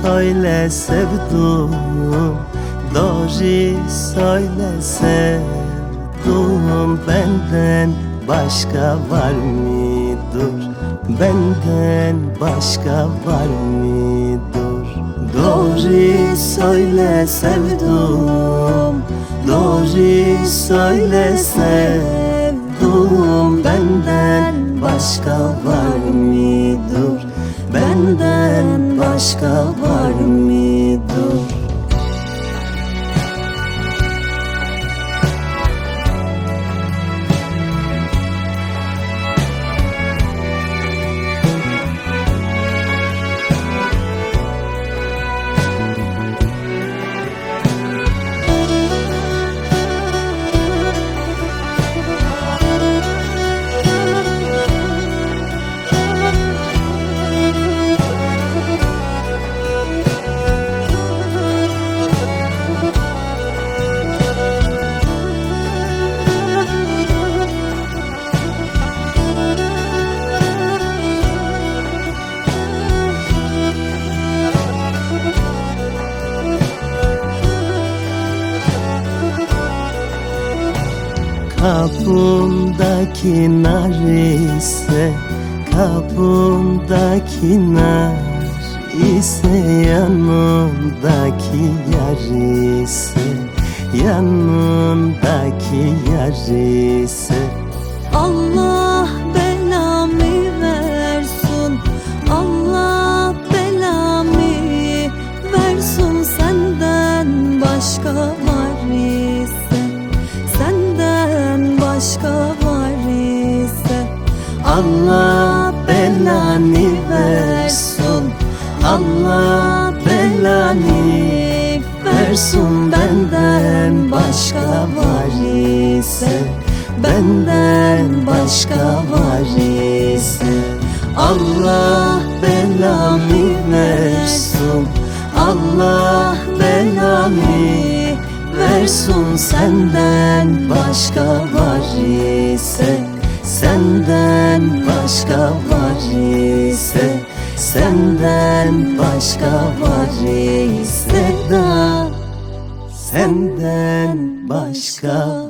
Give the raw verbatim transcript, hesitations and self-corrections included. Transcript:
söyle sevdum, doğru söyle sevdum. Benden başka var mıdır? Benden başka var mıdır? Doğru söyle sevdum, doğru söyle sevdum. Benden başka var mıdır? Benden başka var mıdır? Kapımdaki nar ise, kapımdaki nar ise, yanımdaki yar ise, yanımdaki yar ise. Allah belamı versin, Allah belamı versin. Senden başka var ise, senden başka var ise. Allah belanı versin, Allah belanı versin. Benden başka var ise, benden başka var ise. Allah belanı versin, Allah belanı versin. Senden başka var ise, senden başka var ise, senden başka var ise da, senden başka